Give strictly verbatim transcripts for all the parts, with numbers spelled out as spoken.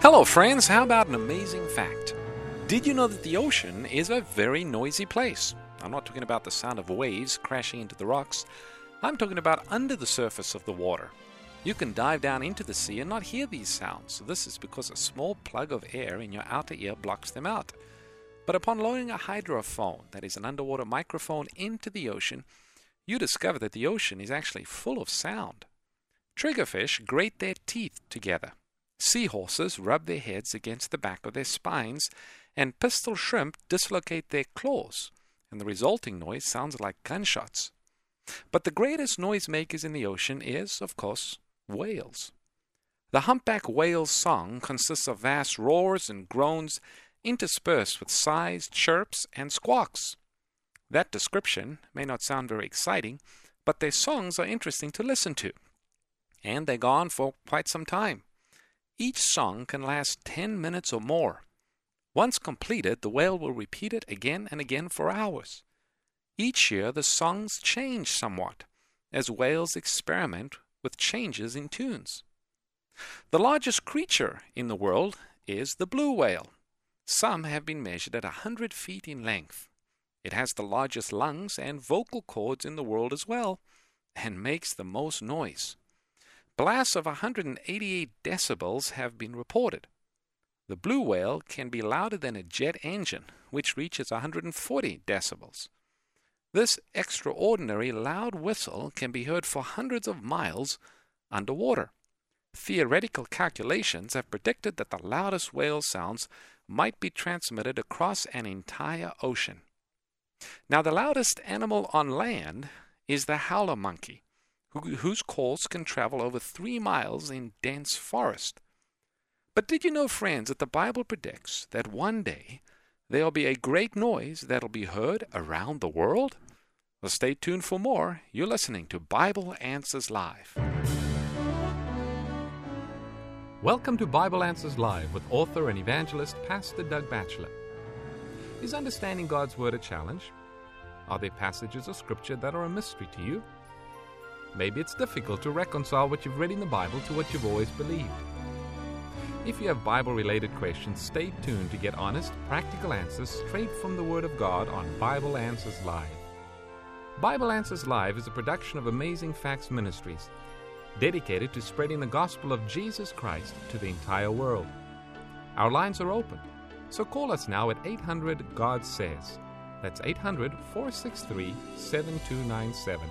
Hello friends, how about an amazing fact? Did you know that the ocean is a very noisy place? I'm not talking about the sound of waves crashing into the rocks. I'm talking about under the surface of the water. You can dive down into the sea and not hear these sounds. This is because a small plug of air in your outer ear blocks them out. But upon lowering a hydrophone, that is an underwater microphone, into the ocean, you discover that the ocean is actually full of sound. Triggerfish grate their teeth together. Seahorses rub their heads against the back of their spines, and pistol shrimp dislocate their claws, and the resulting noise sounds like gunshots. But the greatest noisemakers in the ocean is, of course, whales. The humpback whale's song consists of vast roars and groans interspersed with sighs, chirps, and squawks. That description may not sound very exciting, but their songs are interesting to listen to, and they go on for quite some time. Each song can last ten minutes or more. Once completed, the whale will repeat it again and again for hours. Each year, the songs change somewhat, as whales experiment with changes in tunes. The largest creature in the world is the blue whale. Some have been measured at one hundred feet in length. It has the largest lungs and vocal cords in the world as well, and makes the most noise. Blasts of one hundred eighty-eight decibels have been reported. The blue whale can be louder than a jet engine, which reaches one hundred forty decibels. This extraordinary loud whistle can be heard for hundreds of miles underwater. Theoretical calculations have predicted that the loudest whale sounds might be transmitted across an entire ocean. Now, the loudest animal on land is the howler monkey, whose calls can travel over three miles in dense forest. But did you know, friends, that the Bible predicts that one day there will be a great noise that will be heard around the world? Well, stay tuned for more. You're listening to Bible Answers Live. Welcome to Bible Answers Live with author and evangelist Pastor Doug Batchelor. Is understanding God's Word a challenge? Are there passages of Scripture that are a mystery to you? Maybe it's difficult to reconcile what you've read in the Bible to what you've always believed. If you have Bible-related questions, stay tuned to get honest, practical answers straight from the Word of God on Bible Answers Live. Bible Answers Live is a production of Amazing Facts Ministries, dedicated to spreading the gospel of Jesus Christ to the entire world. Our lines are open, so call us now at eight hundred God Says. That's eight hundred, four six three, seven two nine seven.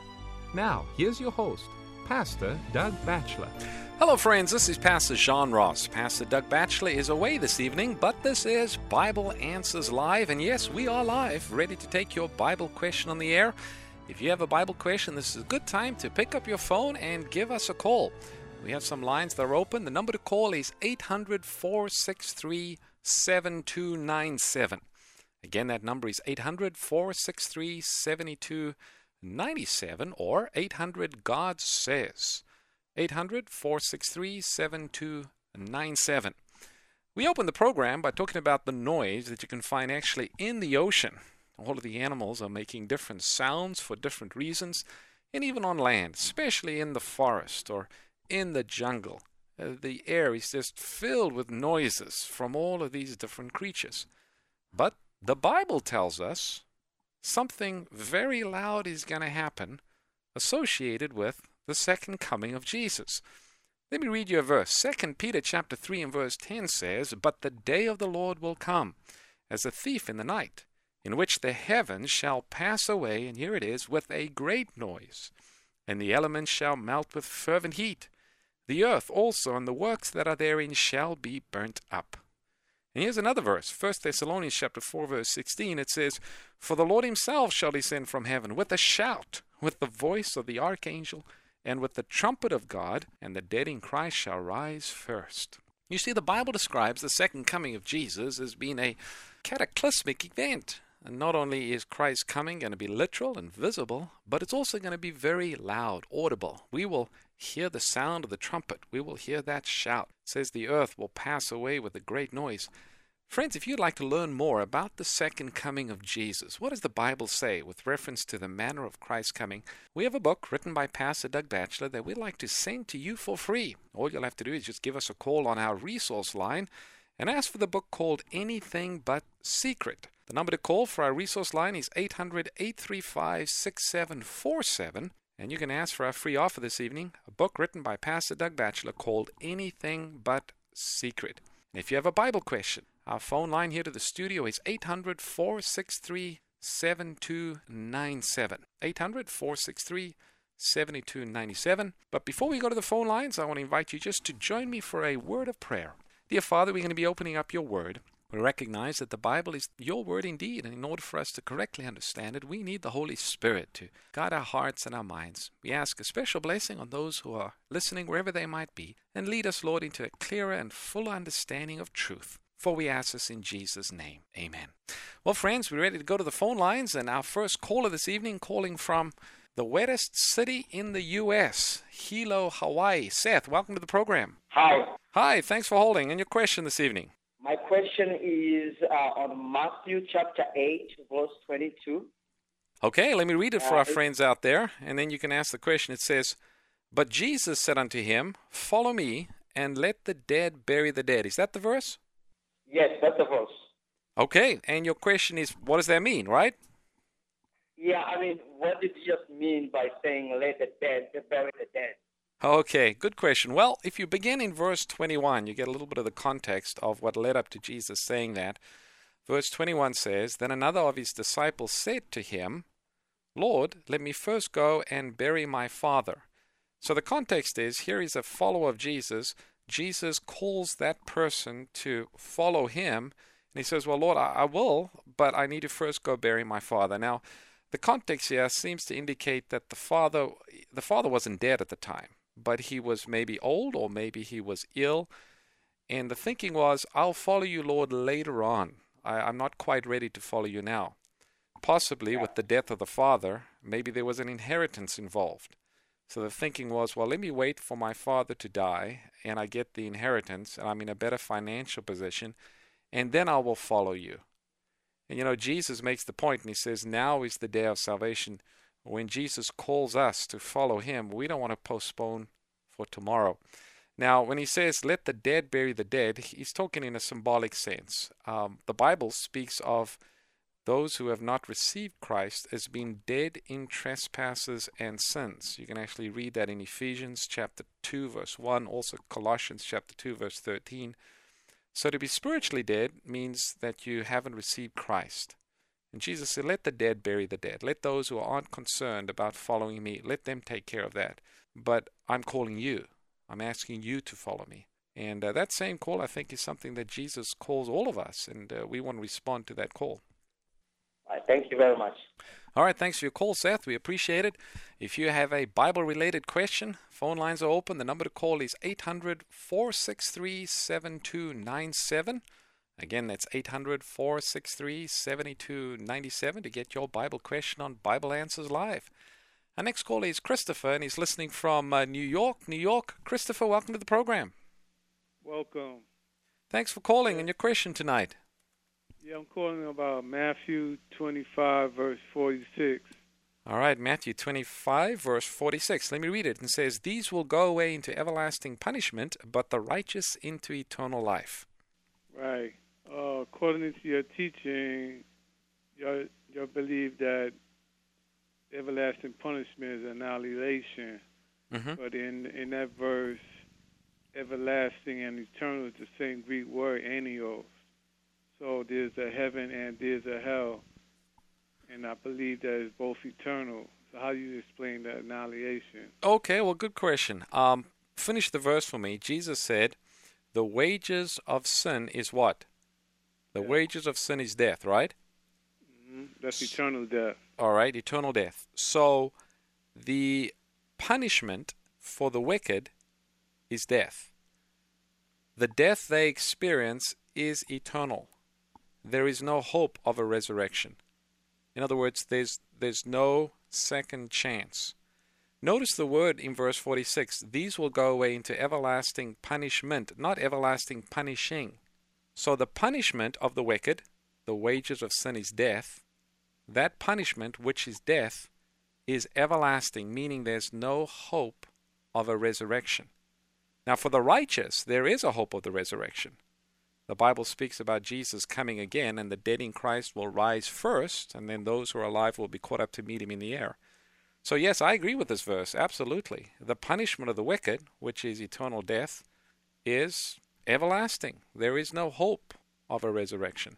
Now, here's your host, Pastor Doug Batchelor. Hello, friends. This is Pastor John Ross. Pastor Doug Batchelor is away this evening, but this is Bible Answers Live. And yes, we are live, ready to take your Bible question on the air. If you have a Bible question, this is a good time to pick up your phone and give us a call. We have some lines that are open. The number to call is eight hundred, four six three, seven two nine seven. Again, that number is eight hundred, four six three, seven two nine seven or eight hundred God Says. eight hundred, four six three, seven two nine seven. We open the program by talking about the noise that you can find actually in the ocean. All of the animals are making different sounds for different reasons, and even on land, especially in the forest or in the jungle. Uh, the air is just filled with noises from all of these different creatures. But the Bible tells us something very loud is going to happen associated with the second coming of Jesus. Let me read you a verse. Second Peter chapter three and verse ten says, "But the day of the Lord will come as a thief in the night, in which the heavens shall pass away," and here it is, "with a great noise, and the elements shall melt with fervent heat. The earth also and the works that are therein shall be burnt up." And here's another verse, First Thessalonians chapter four, verse sixteen. It says, "For the Lord himself shall descend from heaven with a shout, with the voice of the archangel, and with the trumpet of God, and the dead in Christ shall rise first." You see, the Bible describes the second coming of Jesus as being a cataclysmic event. And not only is Christ's coming going to be literal and visible, but it's also going to be very loud, audible. We will hear the sound of the trumpet. We will hear that shout. It says the earth will pass away with a great noise. Friends, if you'd like to learn more about the second coming of Jesus, what does the Bible say with reference to the manner of Christ's coming? We have a book written by Pastor Doug Batchelor that we'd like to send to you for free. All you'll have to do is just give us a call on our resource line and ask for the book called Anything But Secret. The number to call for our resource line is eight hundred, eight three five, six seven four seven. And you can ask for our free offer this evening, a book written by Pastor Doug Batchelor called Anything But Secret. And if you have a Bible question, our phone line here to the studio is eight hundred, four six three, seven two nine seven. eight hundred, four six three, seven two nine seven. But before we go to the phone lines, I want to invite you just to join me for a word of prayer. Dear Father, we're going to be opening up your word. We recognize that the Bible is your word indeed, and in order for us to correctly understand it, we need the Holy Spirit to guide our hearts and our minds. We ask a special blessing on those who are listening wherever they might be, and lead us, Lord, into a clearer and fuller understanding of truth. For we ask this in Jesus' name. Amen. Well, friends, we're ready to go to the phone lines, and our first caller this evening calling from the wettest city in the U S, Hilo, Hawaii. Seth, welcome to the program. Hi. Hi, thanks for holding. And your question this evening? My question is uh, on Matthew chapter eight, verse twenty-two. Okay, let me read it for uh, our friends out there, and then you can ask the question. It says, "But Jesus said unto him, Follow me, and let the dead bury the dead." Is that the verse? Yes, that's the verse. Okay, and your question is, what does that mean, right? Yeah, I mean, what did he just mean by saying, let the dead bury the dead? Okay, good question. Well, if you begin in verse twenty-one, you get a little bit of the context of what led up to Jesus saying that. Verse twenty-one says, "Then another of his disciples said to him, Lord, let me first go and bury my father." So the context is, here is a follower of Jesus. Jesus calls that person to follow him. And he says, well, Lord, I, I will, but I need to first go bury my father. Now, the context here seems to indicate that the father, the father wasn't dead at the time, but he was maybe old or maybe he was ill. And the thinking was, I'll follow you, Lord, later on. I, I'm not quite ready to follow you now. Possibly with the death of the father, maybe there was an inheritance involved. So the thinking was, well, let me wait for my father to die, and I get the inheritance, and I'm in a better financial position, and then I will follow you. And you know, Jesus makes the point, and he says, now is the day of salvation. When Jesus calls us to follow him, we don't want to postpone for tomorrow. Now, when he says, let the dead bury the dead, he's talking in a symbolic sense. Um, the Bible speaks of those who have not received Christ as being dead in trespasses and sins. You can actually read that in Ephesians chapter two, verse one, also Colossians chapter two, verse thirteen. So to be spiritually dead means that you haven't received Christ. And Jesus said, let the dead bury the dead. Let those who aren't concerned about following me, let them take care of that. But I'm calling you. I'm asking you to follow me. And uh, that same call, I think, is something that Jesus calls all of us, and uh, we want to respond to that call. All right, thank you very much. All right, thanks for your call, Seth. We appreciate it. If you have a Bible-related question, phone lines are open. The number to call is eight hundred, four six three, seven two nine seven. Again, that's eight hundred, four six three, seven two nine seven to get your Bible question on Bible Answers Live. Our next caller is Christopher, and he's listening from uh, New York. New York. Christopher, welcome to the program. Welcome. Thanks for calling, and your question tonight. Yeah, I'm calling about Matthew twenty-five, verse forty-six. All right, Matthew twenty-five, verse forty-six. Let me read it. It says, "These will go away into everlasting punishment, but the righteous into eternal life." Right. Uh, according to your teaching, you you believe that everlasting punishment is annihilation. Mm-hmm. But in, in that verse, everlasting and eternal is the same Greek word, anios. So there's a heaven and there's a hell, and I believe that it's both eternal. So how do you explain that annihilation? Okay, well, good question. Um, finish the verse for me. Jesus said, the wages of sin is what? The Death. wages of sin is death, right? Mm-hmm. That's eternal death. All right, eternal death. So the punishment for the wicked is death. The death they experience is eternal. There is no hope of a resurrection. In other words, there's there's no second chance. Notice the word in verse forty-six. These will go away into everlasting punishment, not everlasting punishing. So the punishment of the wicked, the wages of sin is death. That punishment, which is death, is everlasting, meaning there's no hope of a resurrection. Now for the righteous, there is a hope of the resurrection. The Bible speaks about Jesus coming again, and the dead in Christ will rise first, and then those who are alive will be caught up to meet him in the air. So yes, I agree with this verse, absolutely. The punishment of the wicked, which is eternal death, is everlasting. There is no hope of a resurrection.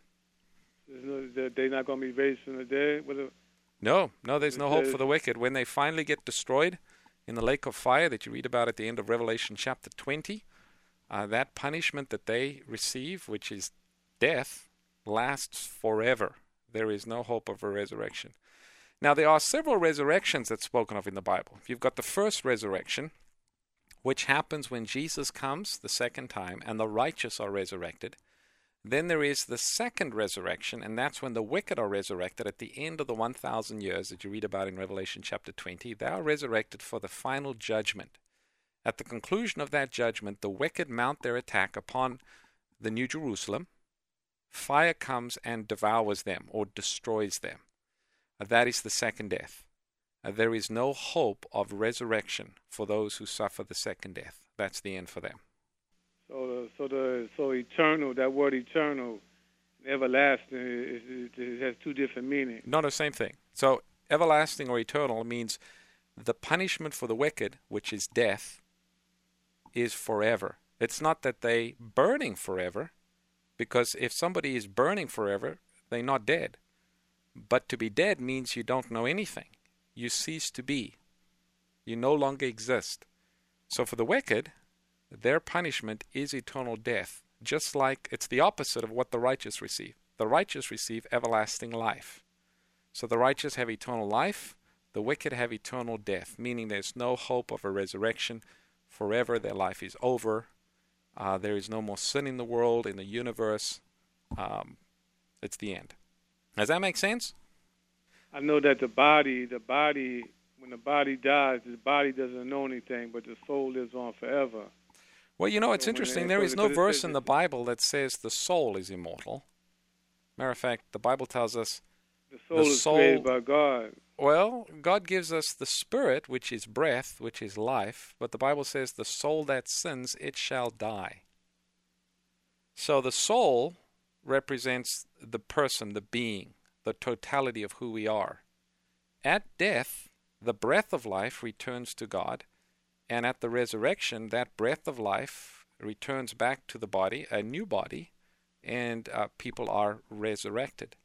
No, they're not going to be raised from the dead? With a, no, no, there's no hope for the wicked. When they finally get destroyed in the lake of fire that you read about at the end of Revelation chapter twenty, uh, that punishment that they receive, which is death, lasts forever. There is no hope of a resurrection. Now, there are several resurrections that's spoken of in the Bible. You've got the first resurrection, which happens when Jesus comes the second time and the righteous are resurrected. Then there is the second resurrection, and that's when the wicked are resurrected at the end of the one thousand years that you read about in Revelation chapter twenty. They are resurrected for the final judgment. At the conclusion of that judgment, the wicked mount their attack upon the New Jerusalem. Fire comes and devours them or destroys them. Uh, that is the second death. Uh, there is no hope of resurrection for those who suffer the second death. That's the end for them. So, the, so the so eternal. That word eternal, everlasting, it, it, it has two different meanings. No, the same thing. So, everlasting or eternal means the punishment for the wicked, which is death, is forever. It's not that they burning forever, because if somebody is burning forever, they're not dead. But to be dead means you don't know anything. You cease to be. You no longer exist. So for the wicked, their punishment is eternal death, just like it's the opposite of what the righteous receive. The righteous receive everlasting life. So the righteous have eternal life, the wicked have eternal death, meaning there's no hope of a resurrection. Forever their life is over. Uh, there is no more sin in the world, in the universe. Um, it's the end. Does that make sense? I know that the body, the body, when the body dies, the body doesn't know anything, but the soul lives on forever. Well, you know, it's so interesting. They, there is no verse says, in the Bible that says the soul is immortal. Matter of fact, the Bible tells us the soul the is soul, created by God. Well, God gives us the spirit, which is breath, which is life, but the Bible says the soul that sins, it shall die. So the soul represents the person, the being, the totality of who we are. At death, the breath of life returns to God, and at the resurrection, that breath of life returns back to the body, a new body, and uh, people are resurrected.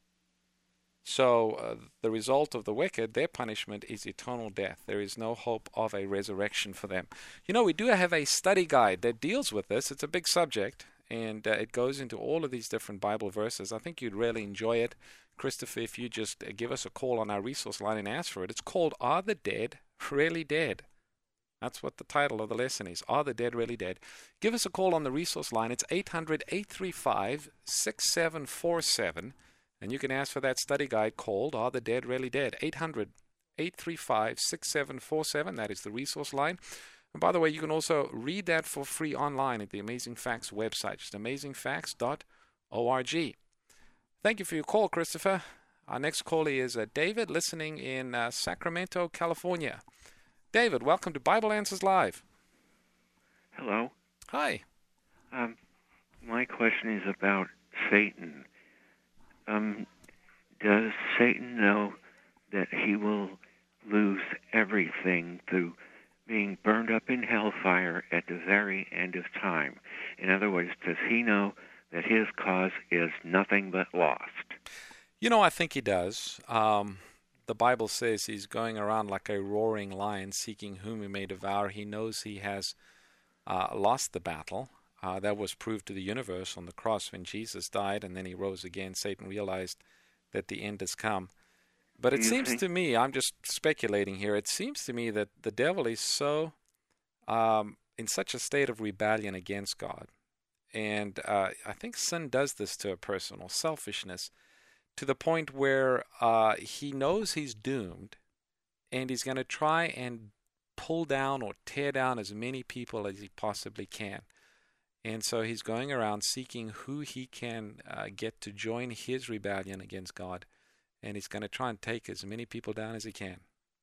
So uh, the result of the wicked, their punishment is eternal death. There is no hope of a resurrection for them. You know, we do have a study guide that deals with this. It's a big subject, and uh, it goes into all of these different Bible verses. I think you'd really enjoy it. Christopher, if you just uh, give us a call on our resource line and ask for it. It's called Are the Dead Really Dead? That's what the title of the lesson is. Are the Dead Really Dead? Give us a call on the resource line. It's eight hundred, eight three five, six seven four seven. And you can ask for that study guide called Are the Dead Really Dead? eight hundred, eight three five, six seven four seven. That is the resource line. And by the way, you can also read that for free online at the Amazing Facts website. Just amazing facts dot org. Thank you for your call, Christopher. Our next caller is uh, David, listening in uh, Sacramento, California. David, welcome to Bible Answers Live. Hello. Hi. Um, my question is about Satan. Um, does Satan know that he will lose everything through being burned up in hellfire at the very end of time? In other words, does he know that his cause is nothing but lost? You know, I think he does. Um, the Bible says he's going around like a roaring lion, seeking whom he may devour. He knows he has uh, lost the battle. Uh, that was proved to the universe on the cross when Jesus died, and then he rose again. Satan realized that the end has come. But it seems to me, I'm just speculating here, it seems to me that the devil is so um, in such a state of rebellion against God. And uh, I think sin does this to a person, or selfishness, to the point where uh, he knows he's doomed, and he's going to try and pull down or tear down as many people as he possibly can. And so he's going around seeking who he can uh, get to join his rebellion against God. And he's going to try and take as many people down as he can.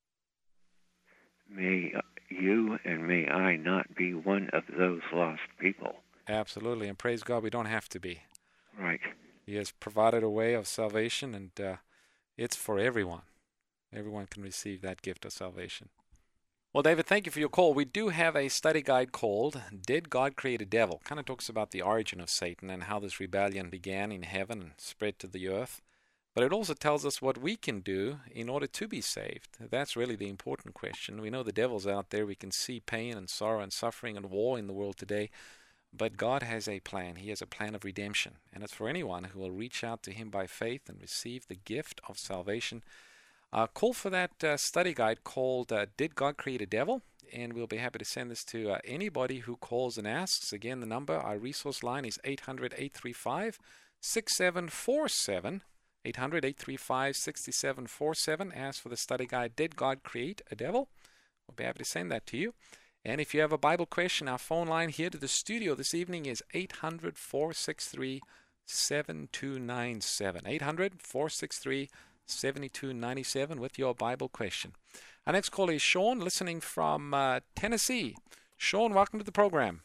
May you and may I not be one of those lost people. Absolutely. And praise God, we don't have to be. Right. He has provided a way of salvation, and uh, it's for everyone. Everyone can receive that gift of salvation. Well, David, thank you for your call. We do have a study guide called Did God Create a Devil? Kind of talks about the origin of Satan and how this rebellion began in heaven and spread to the earth. But it also tells us what we can do in order to be saved. That's really the important question. We know the devil's out there. We can see pain and sorrow and suffering and war in the world today. But God has a plan. He has a plan of redemption. And it's for anyone who will reach out to him by faith and receive the gift of salvation. Uh, call for that uh, study guide called uh, Did God Create a Devil? And we'll be happy to send this to uh, anybody who calls and asks. Again, the number, our resource line is eight hundred, eight three five, six seven four seven. eight hundred, eight three five, six seven four seven. Ask for the study guide, Did God Create a Devil? We'll be happy to send that to you. And if you have a Bible question, our phone line here to the studio this evening is eight hundred, four six three, seven two nine seven. eight hundred, four six three, seven two nine seven with your Bible question. Our next caller is Sean, listening from uh, Tennessee. Sean, welcome to the program.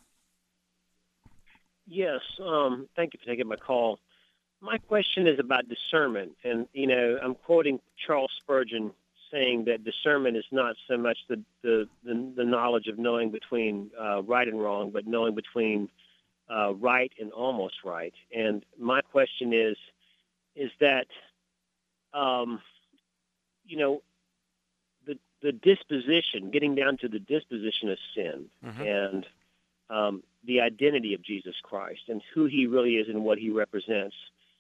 Yes, um, thank you for taking my call. My question is about discernment. And, you know, I'm quoting Charles Spurgeon saying that discernment is not so much the, the, the, the knowledge of knowing between uh, right and wrong, but knowing between uh, right and almost right. And my question is, is that, um, you know, the the disposition, getting down to the disposition of sin mm-hmm. and um, the identity of Jesus Christ and who he really is and what he represents.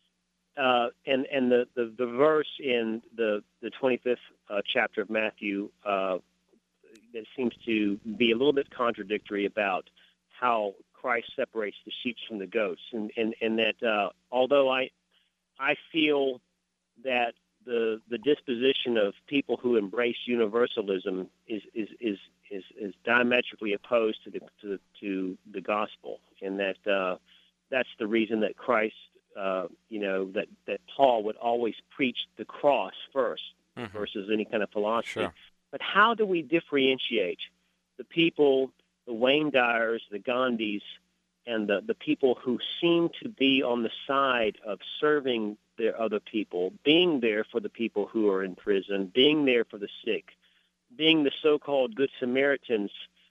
Uh, and and the, the, the verse in the, the twenty-fifth uh, chapter of Matthew uh, that seems to be a little bit contradictory about how Christ separates the sheep from the goats. And, and, and that uh, although I I feel that the the disposition of people who embrace universalism is is is, is, is diametrically opposed to the to, to the gospel, and that uh, that's the reason that Christ Uh, you know, that, that Paul would always preach the cross first mm-hmm. versus any kind of philosophy. Sure. But how do we differentiate the people, the Wayne Dyers, the Gandhis, and the, the people who seem to be on the side of serving their other people, being there for the people who are in prison, being there for the sick, being the so-called Good Samaritans,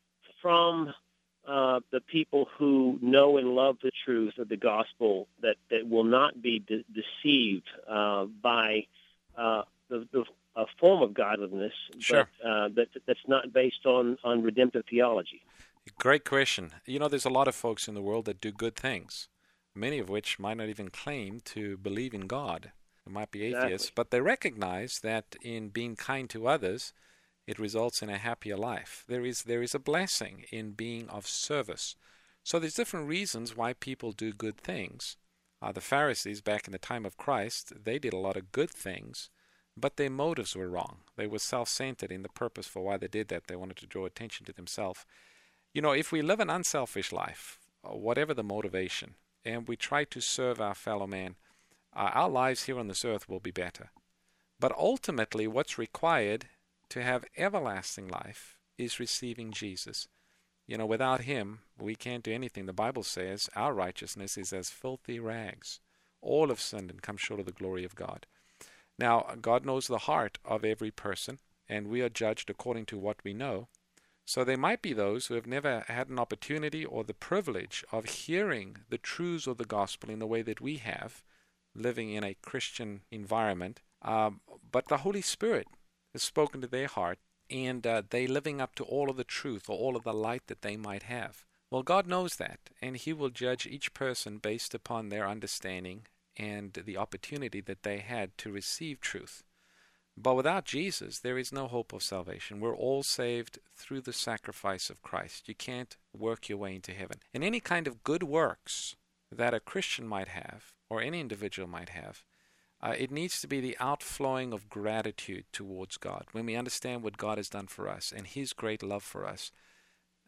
from Uh, the people who know and love the truth of the gospel, that, that will not be de- deceived uh, by uh, the, the a form of godliness, sure. but uh, that that's not based on, on redemptive theology. Great question. You know, there's a lot of folks in the world that do good things, many of which might not even claim to believe in God. They might be atheists, Exactly. but they recognize that in being kind to others, it results in a happier life. There is there is a blessing in being of service. So there's different reasons why people do good things. Uh, the Pharisees, back in the time of Christ, they did a lot of good things, but their motives were wrong. They were self-centered in the purpose for why they did that. They wanted to draw attention to themselves. You know, if we live an unselfish life, whatever the motivation, and we try to serve our fellow man, uh, our lives here on this earth will be better. But ultimately, what's required to have everlasting life is receiving Jesus. You know, without him, we can't do anything. The Bible says our righteousness is as filthy rags. All have sinned and come short of the glory of God. Now, God knows the heart of every person, and we are judged according to what we know. So there might be those who have never had an opportunity or the privilege of hearing the truths of the gospel in the way that we have, living in a Christian environment. Um, but the Holy Spirit has spoken to their heart, and uh, they living up to all of the truth or all of the light that they might have. Well, God knows that, and he will judge each person based upon their understanding and the opportunity that they had to receive truth. But without Jesus, there is no hope of salvation. We're all saved through the sacrifice of Christ. You can't work your way into heaven. And any kind of good works that a Christian might have, or any individual might have, uh, it needs to be the outflowing of gratitude towards God. When we understand what God has done for us and his great love for us,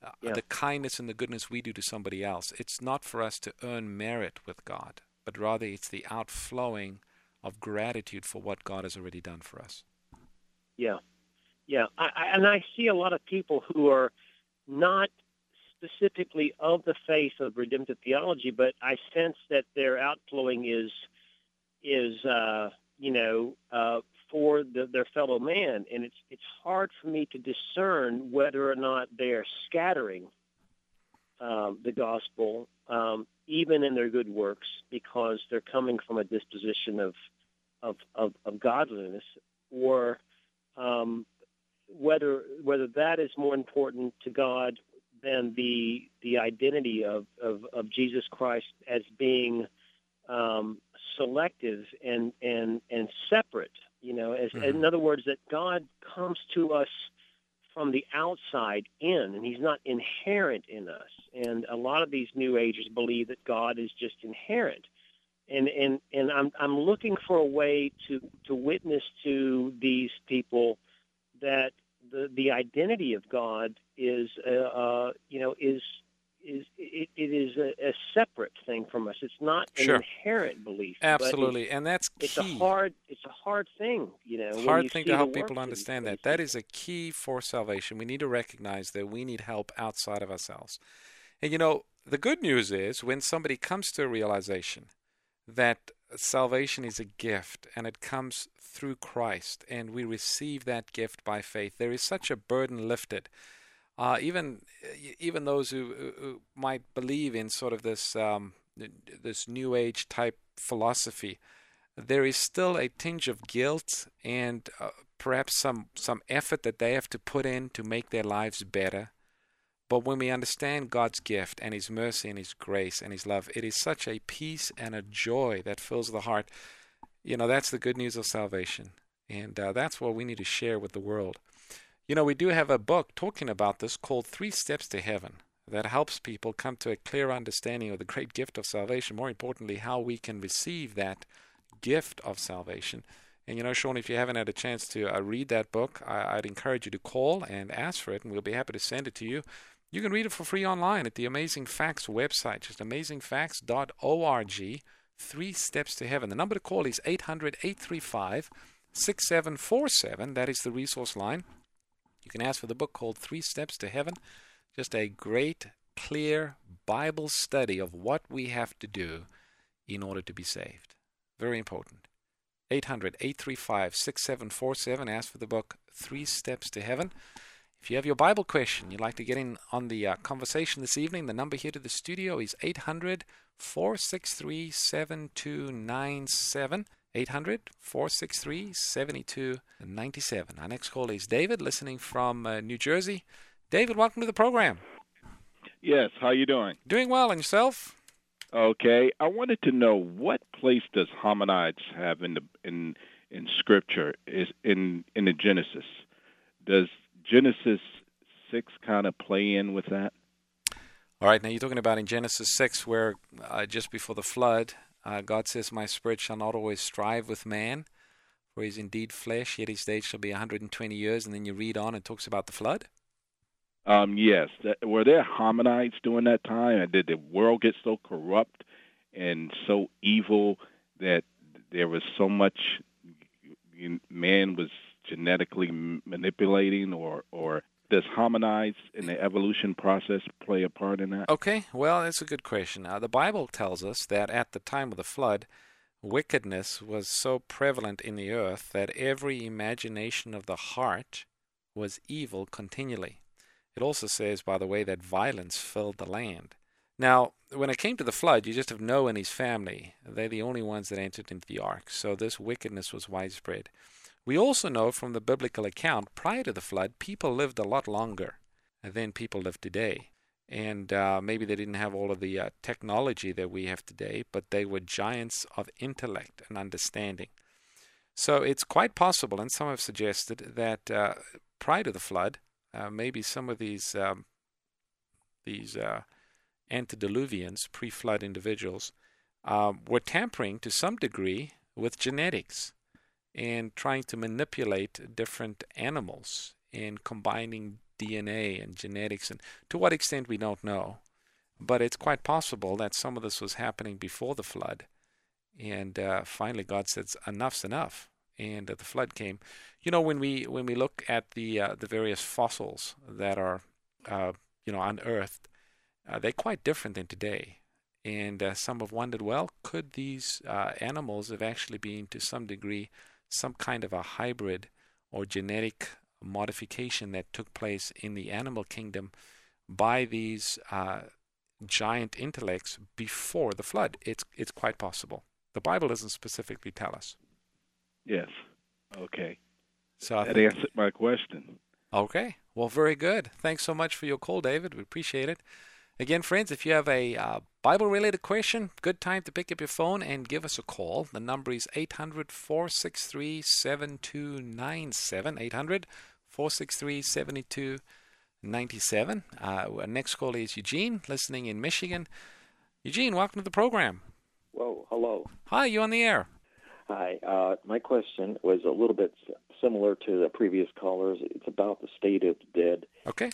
uh, Yeah. the kindness and the goodness we do to somebody else. It's not for us to earn merit with God, but rather it's the outflowing of gratitude for what God has already done for us. Yeah, yeah, I, I, and I see a lot of people who are not specifically of the faith of redemptive theology, but I sense that their outflowing is is uh, you know uh, for the, their fellow man, and it's it's hard for me to discern whether or not they're scattering um, the gospel, um, even in their good works, because they're coming from a disposition of of, of, of godliness, or um, whether whether that is more important to God than the the identity of, of, of Jesus Christ as being um, selective and, and and separate. You know, as Mm-hmm. in other words, that God comes to us from the outside in, and He's not inherent in us. And a lot of these New Agers believe that God is just inherent. And and, and I'm I'm looking for a way to, to witness to these people that the the identity of God is uh, uh, you know is is it, it is a, a separate thing from us. It's not an Sure. inherent belief. Absolutely, but it's, and that's it's key. a hard it's a hard thing. You know, It's a when hard you thing see to the help people works of understand these that. That people. is a key for salvation. We need to recognize that we need help outside of ourselves. And you know, the good news is when somebody comes to a realization that salvation is a gift and it comes through Christ and we receive that gift by faith, there is such a burden lifted. Uh, even even those who, who might believe in sort of this um, this New Age type philosophy, there is still a tinge of guilt and uh, perhaps some, some effort that they have to put in to make their lives better. But when we understand God's gift and His mercy and His grace and His love, it is such a peace and a joy that fills the heart. You know, that's the good news of salvation. And uh, that's what we need to share with the world. You know, we do have a book talking about this called Three Steps to Heaven that helps people come to a clear understanding of the great gift of salvation. More importantly, how we can receive that gift of salvation. And, you know, Sean, if you haven't had a chance to uh, read that book, I, I'd encourage you to call and ask for it, and we'll be happy to send it to you. You can read it for free online at the Amazing Facts website, just amazing facts dot org, Three Steps to Heaven. The number to call is eight hundred, eight three five, six seven four seven. That is the resource line. You can ask for the book called Three Steps to Heaven. Just a great, clear Bible study of what we have to do in order to be saved. Very important. eight hundred, eight three five, six seven four seven. Ask for the book Three Steps to Heaven. If you have your Bible question, you'd like to get in on the uh, conversation this evening, the number here to the studio is eight hundred, four six three, seven two nine seven. eight hundred, four six three, seven two nine seven. Our next call is David, listening from uh, New Jersey. David, welcome to the program. Yes, how you doing? Doing well, and yourself? Okay, I wanted to know what place does hominides have in the in in Scripture? Is in in the Genesis? Does Genesis six kind of play in with that? All right, now you're talking about in Genesis six, where uh, just before the flood, uh, God says, "My spirit shall not always strive with man, for he is indeed flesh, yet his days shall be one hundred twenty years." And then you read on and talks about the flood. Um, yes. That, were there hominides during that time? And did the world get so corrupt and so evil that there was so much man was genetically manipulating, or, or does hominides in the evolution process play a part in that? Okay, well, that's a good question. Uh, the Bible tells us that at the time of the flood, wickedness was so prevalent in the earth that every imagination of the heart was evil continually. It also says, by the way, that violence filled the land. Now, when it came to the flood, you just have Noah and his family. They're the only ones that entered into the ark. So this wickedness was widespread. We also know from the biblical account, prior to the flood, people lived a lot longer than people live today. And uh, maybe they didn't have all of the uh, technology that we have today, but they were giants of intellect and understanding. So it's quite possible, and some have suggested, that uh, prior to the flood, uh, maybe some of these um, these uh, antediluvians, pre-flood individuals, um, were tampering to some degree with genetics and trying to manipulate different animals and combining D N A and genetics, and to what extent we don't know. But it's quite possible that some of this was happening before the flood. And uh, finally God said, enough's enough. And uh, the flood came. You know, when we when we look at the uh, the various fossils that are, uh, you know, unearthed, uh, they're quite different than today. And uh, some have wondered, well, could these uh, animals have actually been, to some degree, some kind of a hybrid or genetic modification that took place in the animal kingdom by these uh, giant intellects before the flood? It's it's quite possible. The Bible doesn't specifically tell us. Yes. Okay. So I that think, answered my question. Okay. Well, very good. Thanks so much for your call, David. We appreciate it. Again, friends, if you have a uh, Bible-related question, good time to pick up your phone and give us a call. The number is eight hundred, four six three, seven two nine seven, eight hundred, four six three, seven two nine seven. Uh, our next caller is Eugene, listening in Michigan. Eugene, welcome to the program. Whoa, hello. Hi, you on the air. Hi. Uh, my question was a little bit similar to the previous callers. It's about the state of the dead. Okay.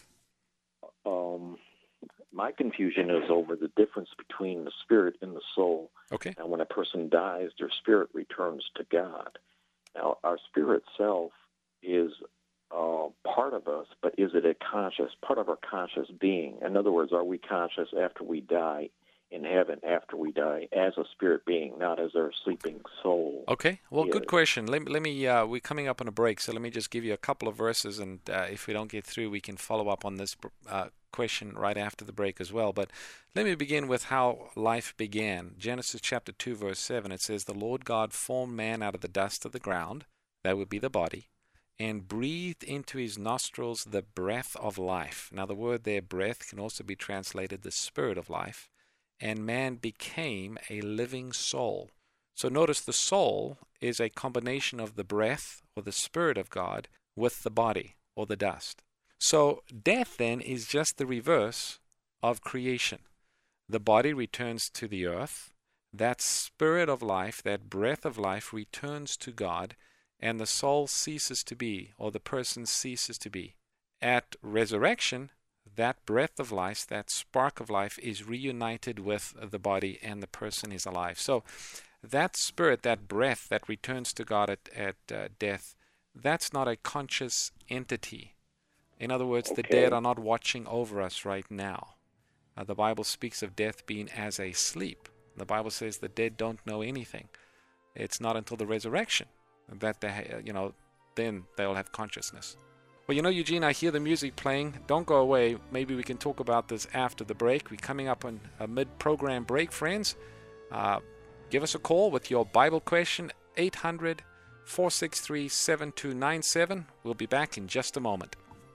Um, my confusion is over the difference between the spirit and the soul. Okay. And when a person dies, their spirit returns to God. Now, our spirit self is uh, part of us, but is it a conscious, part of our conscious being? In other words, are we conscious after we die in heaven, after we die, as a spirit being, not as our sleeping soul? Okay. Well, is. Good question. Let, let me, uh, we're coming up on a break, so let me just give you a couple of verses, and uh, if we don't get through, we can follow up on this uh, question right after the break as well. But let me begin with how life began. Genesis chapter two, verse seven, it says, "The Lord God formed man out of the dust of the ground," that would be the body, "and breathed into his nostrils the breath of life." Now, the word there, breath, can also be translated the spirit of life. "And man became a living soul." So notice the soul is a combination of the breath or the spirit of God with the body or the dust. So death then is just the reverse of creation. The body returns to the earth. That spirit of life, that breath of life returns to God, and the soul ceases to be, or the person ceases to be. At resurrection, that breath of life, that spark of life is reunited with the body, and the person is alive. So that spirit, that breath that returns to God at, at uh, death, that's not a conscious entity. In other words, okay. The dead are not watching over us right now. Uh, the Bible speaks of death being as a sleep. The Bible says the dead don't know anything. It's not until the resurrection that they, you know, then they'll have consciousness. Well, you know, Eugene, I hear the music playing. Don't go away. Maybe we can talk about this after the break. We're coming up on a mid-program break, friends. Uh, give us a call with your Bible question, eight hundred, four six three, seven two nine seven. We'll be back in just a moment.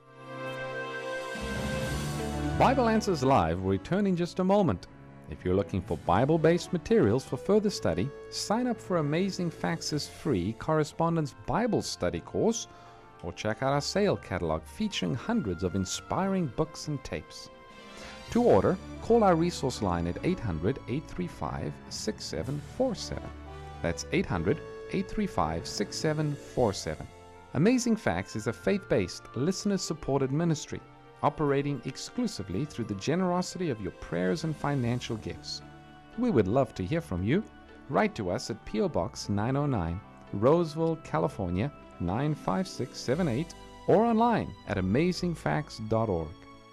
Bible Answers Live will return in just a moment. If you're looking for Bible-based materials for further study, sign up for Amazing Facts' free Correspondence Bible Study course, or check out our sale catalog featuring hundreds of inspiring books and tapes. To order, call our resource line at eight hundred, eight three five, six seven four seven. That's eight hundred, eight three five, six seven four seven. Amazing Facts is a faith-based, listener-supported ministry operating exclusively through the generosity of your prayers and financial gifts. We would love to hear from you. Write to us at P O Box nine oh nine, Roseville, California, nine five six seven eight, or online at amazing facts dot org.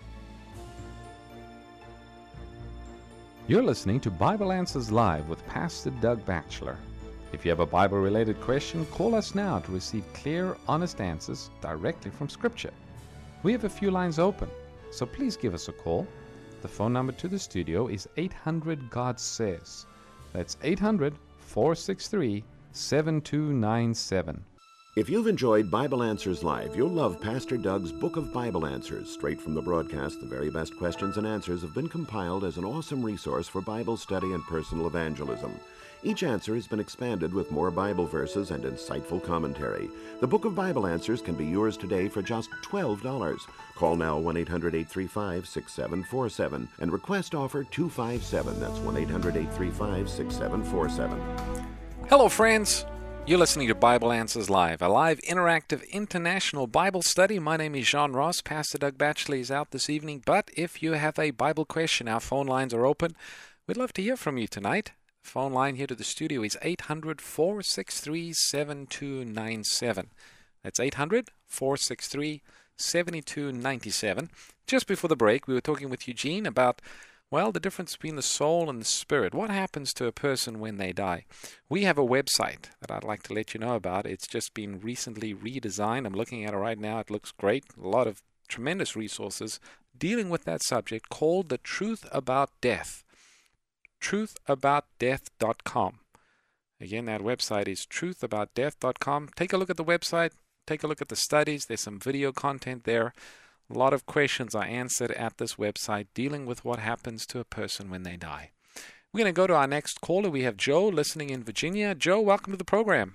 You're listening to Bible Answers Live with Pastor Doug Batchelor. If you have a Bible-related question, call us now to receive clear, honest answers directly from Scripture. We have a few lines open, so please give us a call. The phone number to the studio is eight hundred, God says. That's eight hundred, four six three, seven two nine seven. If you've enjoyed Bible Answers Live, you'll love Pastor Doug's Book of Bible Answers. Straight from the broadcast, the very best questions and answers have been compiled as an awesome resource for Bible study and personal evangelism. Each answer has been expanded with more Bible verses and insightful commentary. The Book of Bible Answers can be yours today for just twelve dollars. Call now one eight hundred, eight three five, six seven four seven and request offer two five seven. That's one eight hundred, eight three five, six seven four seven. Hello, friends. You're listening to Bible Answers Live, a live, interactive, international Bible study. My name is John Ross. Pastor Doug Batchelor is out this evening, but if you have a Bible question, our phone lines are open. We'd love to hear from you tonight. The phone line here to the studio is eight hundred, four six three, seven two nine seven. That's eight hundred, four six three, seven two nine seven. Just before the break, we were talking with Eugene about well, the difference between the soul and the spirit. What happens to a person when they die? We have a website that I'd like to let you know about. It's just been recently redesigned. I'm looking at it right now. It looks great. A lot of tremendous resources dealing with that subject, called The Truth About Death. truth about death dot com. Again, that website is truth about death dot com. Take a look at the website. Take a look at the studies. There's some video content there. A lot of questions are answered at this website dealing with what happens to a person when they die. We're going to go to our next caller. We have Joe listening in Virginia. Joe, welcome to the program.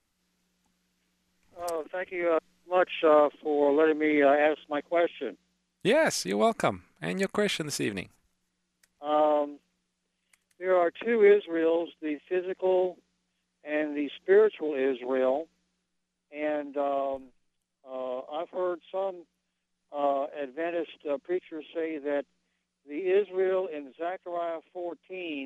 Oh, thank you uh, much uh, for letting me uh, ask my question. Yes, you're welcome. And your question this evening? Um, there are two Israels, the physical and the spiritual Israel. And um, uh, I've heard some Uh, Adventist uh, preachers say that the Israel in Zechariah fourteen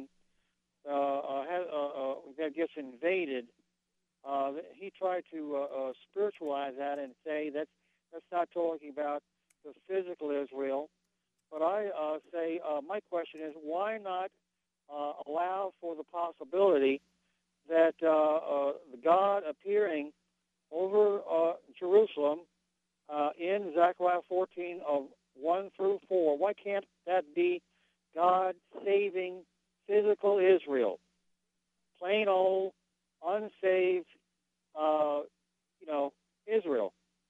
uh, uh, has, uh, uh, that gets invaded. Uh, he tried to uh, uh, spiritualize that and say that that's not talking about the physical Israel. But I uh, say uh, my question is, why not uh, allow for the possibility that uh, uh, God appearing over uh, Jerusalem Uh, in Zechariah fourteen of one through four. Why can't that be God saving physical Israel? Plain old, unsaved, uh, you know, Israel.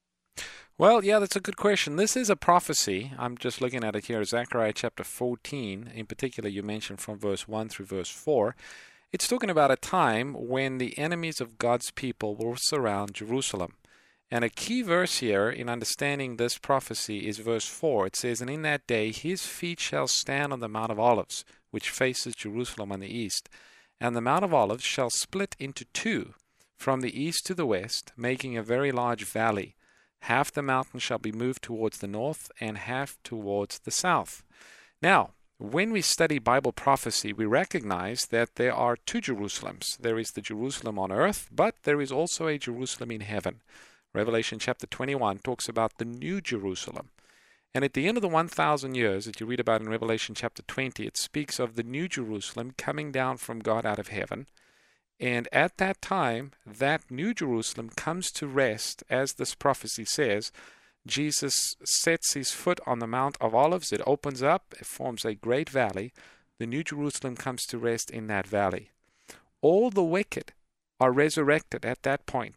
Well, yeah, that's a good question. This is a prophecy. I'm just looking at it here, Zechariah chapter fourteen. In particular, you mentioned from verse one through verse four. It's talking about a time when the enemies of God's people will surround Jerusalem. And a key verse here in understanding this prophecy is verse four. It says, "And in that day his feet shall stand on the Mount of Olives, which faces Jerusalem on the east. And the Mount of Olives shall split into two, from the east to the west, making a very large valley. Half the mountain shall be moved towards the north, and half towards the south." Now, when we study Bible prophecy, we recognize that there are two Jerusalems. There is the Jerusalem on earth, but there is also a Jerusalem in heaven. Revelation chapter twenty-one talks about the New Jerusalem. And at the end of the one thousand years that you read about in Revelation chapter twenty, it speaks of the New Jerusalem coming down from God out of heaven. And at that time, that New Jerusalem comes to rest, as this prophecy says. Jesus sets his foot on the Mount of Olives. It opens up. It forms a great valley. The New Jerusalem comes to rest in that valley. All the wicked are resurrected at that point.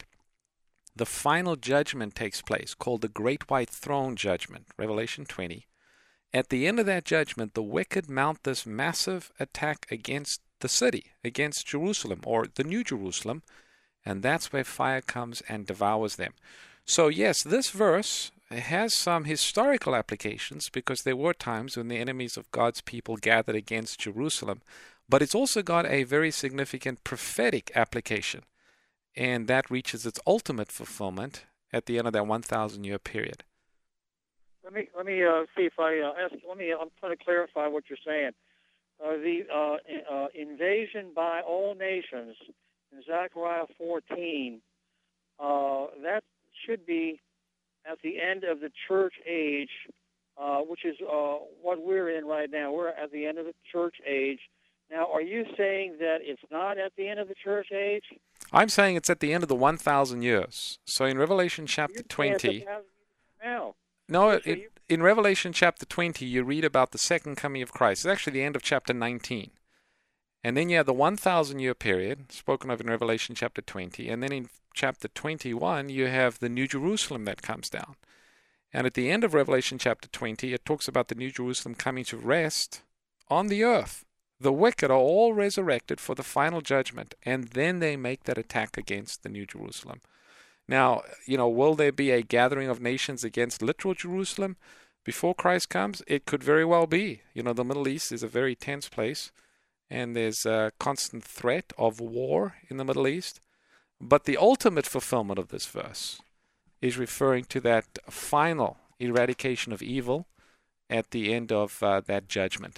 The final judgment takes place, called the Great White Throne Judgment, Revelation twenty. At the end of that judgment, the wicked mount this massive attack against the city, against Jerusalem, or the New Jerusalem, and that's where fire comes and devours them. So yes, this verse has some historical applications, because there were times when the enemies of God's people gathered against Jerusalem, but it's also got a very significant prophetic application. And that reaches its ultimate fulfillment at the end of that one thousand year period. Let me let me uh, see if I uh, ask. Let me. I'm trying to clarify what you're saying. Uh, the uh, uh, invasion by all nations in Zechariah fourteen. Uh, that should be at the end of the church age, uh, which is uh, what we're in right now. We're at the end of the church age. Now, are you saying that it's not at the end of the church age? I'm saying it's at the end of the one thousand years. So in Revelation chapter twenty... Now. No, it, in Revelation chapter twenty, you read about the second coming of Christ. It's actually the end of chapter nineteen. And then you have the one thousand year period, spoken of in Revelation chapter twenty. And then in chapter twenty-one, you have the New Jerusalem that comes down. And at the end of Revelation chapter twenty, it talks about the New Jerusalem coming to rest on the earth. The wicked are all resurrected for the final judgment, and then they make that attack against the New Jerusalem. Now, you know, will there be a gathering of nations against literal Jerusalem before Christ comes? It could very well be. You know, the Middle East is a very tense place, and there's a constant threat of war in the Middle East. But the ultimate fulfillment of this verse is referring to that final eradication of evil at the end of uh, that judgment.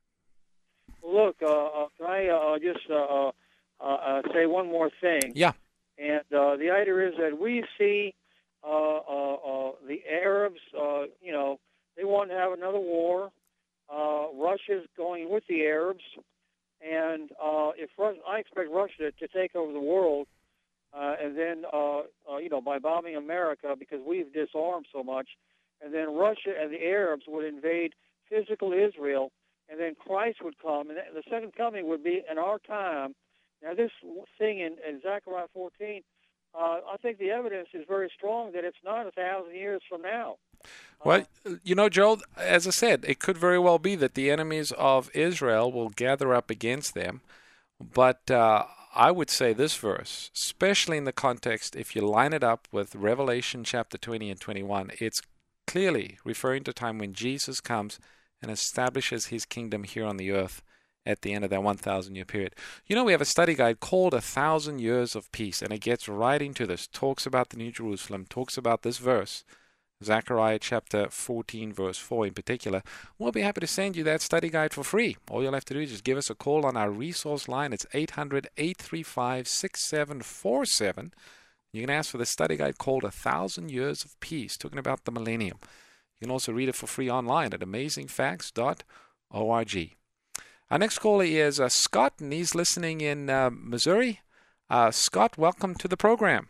Look, uh, can I uh, just uh, uh, uh, say one more thing? Yeah. And uh, the idea is that we see uh, uh, uh, the Arabs, uh, you know, they want to have another war. Uh, Russia's going with the Arabs. And uh, if Russia, I expect Russia to take over the world, uh, and then, uh, uh, you know, by bombing America because we've disarmed so much, and then Russia and the Arabs would invade physical Israel, and then Christ would come, and the second coming would be in our time. Now, this thing in, in Zechariah fourteen, uh, I think the evidence is very strong that it's not a thousand years from now. Well, you know, Joel, as I said, it could very well be that the enemies of Israel will gather up against them. But uh, I would say this verse, especially in the context, if you line it up with Revelation chapter twenty and twenty-one, it's clearly referring to a time when Jesus comes and establishes his kingdom here on the earth at the end of that one thousand year period. You know, we have a study guide called A Thousand Years of Peace, and it gets right into this, talks about the New Jerusalem, talks about this verse, Zechariah chapter fourteen, verse four in particular. We'll be happy to send you that study guide for free. All you'll have to do is just give us a call on our resource line. It's eight hundred, eight three five, six seven four seven. You can ask for the study guide called A Thousand Years of Peace, talking about the millennium. You can also read it for free online at amazing facts dot org. Our next caller is uh, Scott, and he's listening in uh, Missouri. Uh, Scott, welcome to the program.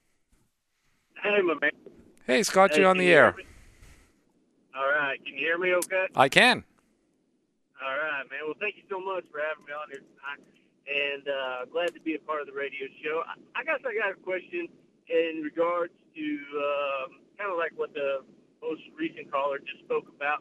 Hey, my man. Hey, Scott, hey, you're on the air. All right. Can you hear me okay? I can. All right, man. Well, thank you so much for having me on here tonight. And uh, glad to be a part of the radio show. I, I guess I got a question in regards to um, kind of like what the most recent caller just spoke about.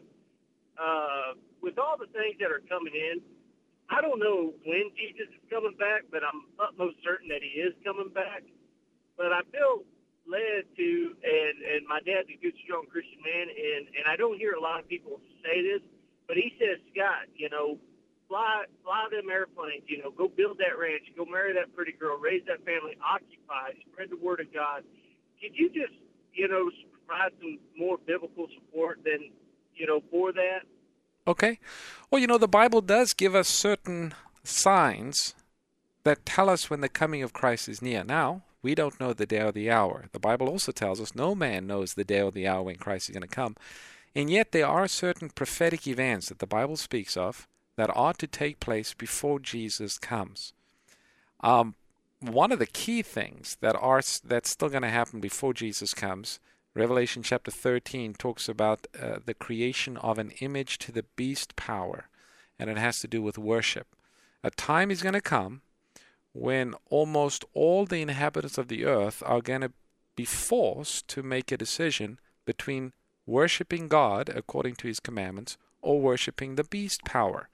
Uh, with all the things that are coming in, I don't know when Jesus is coming back, but I'm utmost certain that he is coming back. But I feel led to, and, and my dad's a good, strong Christian man, and, and I don't hear a lot of people say this, but he says, Scott, you know, fly fly them airplanes, you know, go build that ranch, go marry that pretty girl, raise that family, occupy, spread the word of God. Could you just, you know, provide some more biblical support than, you know, for that? Okay. Well, you know, the Bible does give us certain signs that tell us when the coming of Christ is near. Now, we don't know the day or the hour. The Bible also tells us no man knows the day or the hour when Christ is going to come. And yet there are certain prophetic events that the Bible speaks of that are to take place before Jesus comes. Um, one of the key things that are that's still going to happen before Jesus comes, Revelation chapter thirteen talks about uh, the creation of an image to the beast power, and it has to do with worship. A time is going to come when almost all the inhabitants of the earth are going to be forced to make a decision between worshiping God according to his commandments or worshiping the beast power.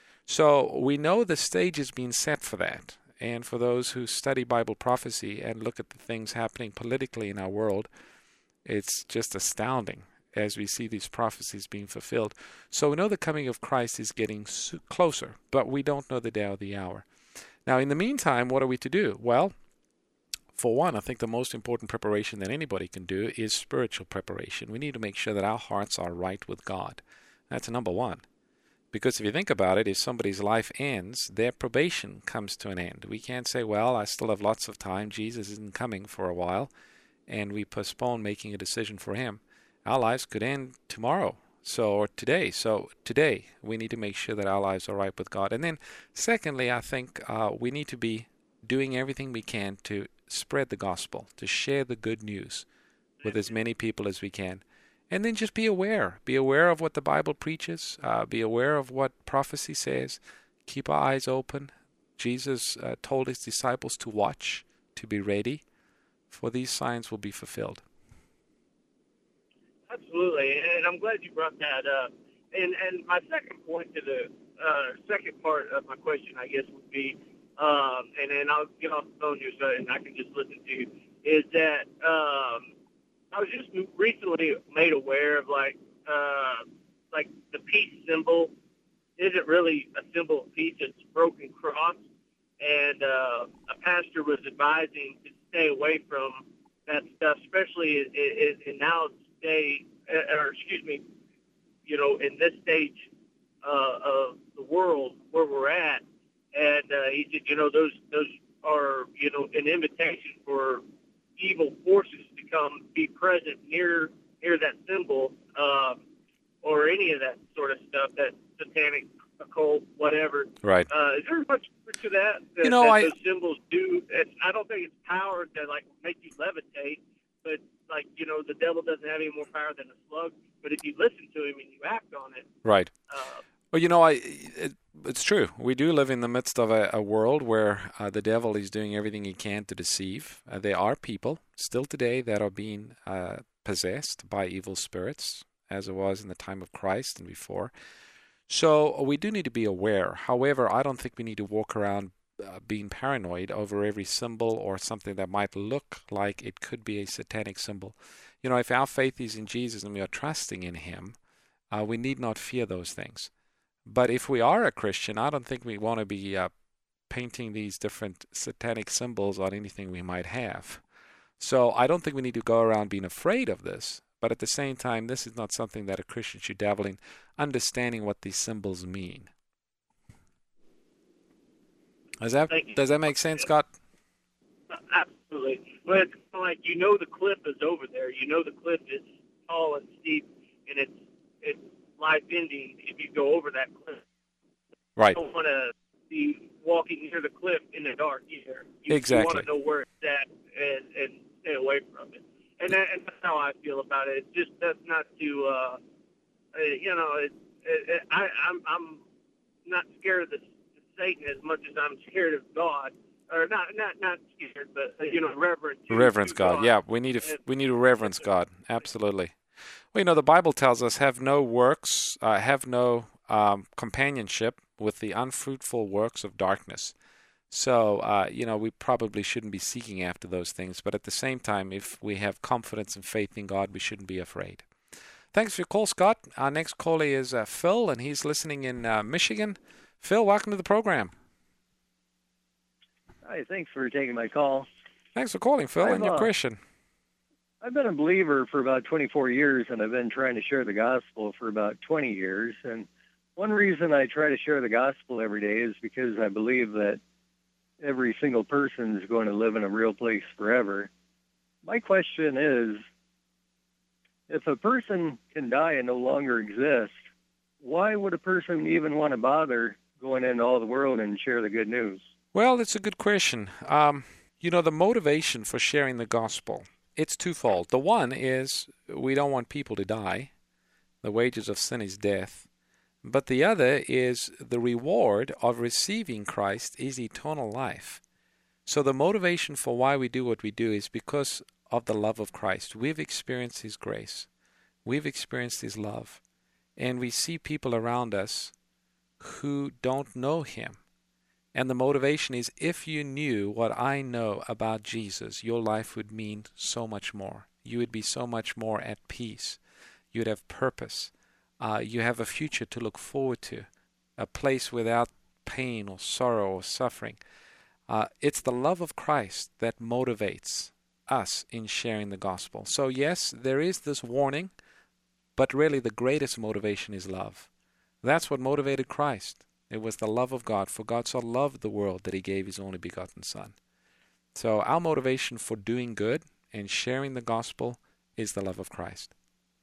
So we know the stage is being set for that. And for those who study Bible prophecy and look at the things happening politically in our world, it's just astounding as we see these prophecies being fulfilled. So we know the coming of Christ is getting closer, but we don't know the day or the hour. Now, in the meantime, what are we to do? Well, for one, I think the most important preparation that anybody can do is spiritual preparation. We need to make sure that our hearts are right with God. That's number one. Because if you think about it, if somebody's life ends, their probation comes to an end. We can't say, well, I still have lots of time. Jesus isn't coming for a while, and we postpone making a decision for him. Our lives could end tomorrow. So, or today. So today, we need to make sure that our lives are right with God. And then, secondly, I think uh, we need to be doing everything we can to spread the gospel, to share the good news with as many people as we can. And then just be aware. Be aware of what the Bible preaches. Uh, be aware of what prophecy says. Keep our eyes open. Jesus uh, told his disciples to watch, to be ready, for these signs will be fulfilled. Absolutely, and I'm glad you brought that up. And and my second point to the uh, second part of my question, I guess, would be, um, and then I'll get off the phone here so and I can just listen to you, is that um, I was just recently made aware of like uh, like the peace symbol isn't really a symbol of peace; it's a broken cross. And uh, a pastor was advising to stay away from that stuff, especially in, in, in nowadays, or excuse me, you know, in this stage uh, of the world where we're at. And uh, he said, you know, those those are, you know, an invitation for evil forces to come be present near near that symbol, um, or any of that sort of stuff, that satanic, occult, whatever. Right. Uh, is there much to that? that you know, that I. those symbols do. It's, I don't think it's power that like make you levitate, but like, you know, the devil doesn't have any more power than a slug. But if you listen to him and you act on it, Right. Uh, well, you know, I. It, it's true. We do live in the midst of a, a world where uh, the devil is doing everything he can to deceive. Uh, there are people still today that are being uh, possessed by evil spirits, as it was in the time of Christ and before. So we do need to be aware. However, I don't think we need to walk around uh, being paranoid over every symbol or something that might look like it could be a satanic symbol. You know, if our faith is in Jesus and we are trusting in him, uh, we need not fear those things. But if we are a Christian, I don't think we want to be uh, painting these different satanic symbols on anything we might have. So I don't think we need to go around being afraid of this. But at the same time, this is not something that a Christian should dabble in, understanding what these symbols mean. Does that, does that make sense, Scott? Absolutely. But it's kind of like, you know, the cliff is over there. You know the cliff is tall and steep, and it's it's life-ending if you go over that cliff. Right. You don't want to be walking near the cliff in the dark either. You, Exactly. You want to know where it's at and, and stay away from it. And, that, and that's how I feel about it. It's just that's not to, uh, uh, you know, it, it, it, I, I'm I'm not scared of the, Satan as much as I'm scared of God. Or not, not, not scared, but uh, you know, reverence. Reverence God. God. Yeah, we need to we need to reverence God. Absolutely. Well, you know, the Bible tells us, "Have no works, uh, have no um, companionship with the unfruitful works of darkness." So, uh, you know, we probably shouldn't be seeking after those things. But at the same time, if we have confidence and faith in God, we shouldn't be afraid. Thanks for your call, Scott. Our next caller is uh, Phil, and he's listening in uh, Michigan. Phil, welcome to the program. Hi, thanks for taking my call. Thanks for calling, Phil, I've, and your uh, question. I've been a believer for about twenty-four years, and I've been trying to share the gospel for about twenty years. And one reason I try to share the gospel every day is because I believe that every single person is going to live in a real place forever. My question is, if a person can die and no longer exist, why would a person even want to bother going into all the world and share the good news? Well, it's a good question. Um, you know, the motivation for sharing the gospel, it's twofold. The one is we don't want people to die. The wages of sin is death. But the other is the reward of receiving Christ is eternal life. So the motivation for why we do what we do is because of the love of Christ. We've experienced his grace. We've experienced his love. And we see people around us who don't know him. And the motivation is, if you knew what I know about Jesus, your life would mean so much more. You would be so much more at peace. You would have purpose. Uh, you have a future to look forward to, a place without pain or sorrow or suffering. Uh, it's the love of Christ that motivates us in sharing the gospel. So yes, there is this warning, but really the greatest motivation is love. That's what motivated Christ. It was the love of God. For God so loved the world that he gave his only begotten Son. So our motivation for doing good and sharing the gospel is the love of Christ.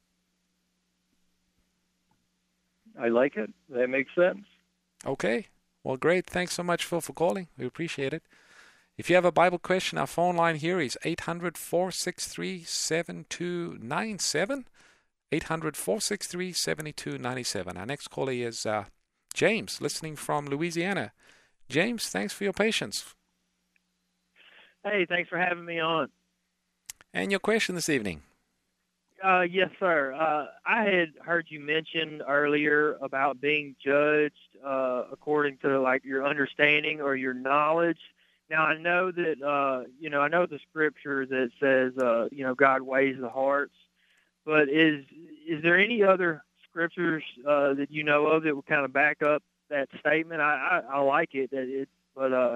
I like it. That makes sense. Okay. Well, great. Thanks so much, Phil, for calling. We appreciate it. If you have a Bible question, our phone line here is eight hundred, four six three, seven two nine seven. eight hundred, four six three, seven two nine seven. Our next caller is uh, James, listening from Louisiana. James, thanks for your patience. Hey, thanks for having me on. And your question this evening? Uh, yes, sir. Uh, I had heard you mention earlier about being judged uh, according to like your understanding or your knowledge. Now, I know that, uh, you know, I know the scripture that says, uh, you know, God weighs the hearts, but is is there any other scriptures uh, that you know of that would kind of back up that statement? I, I, I like it, that it, but uh, I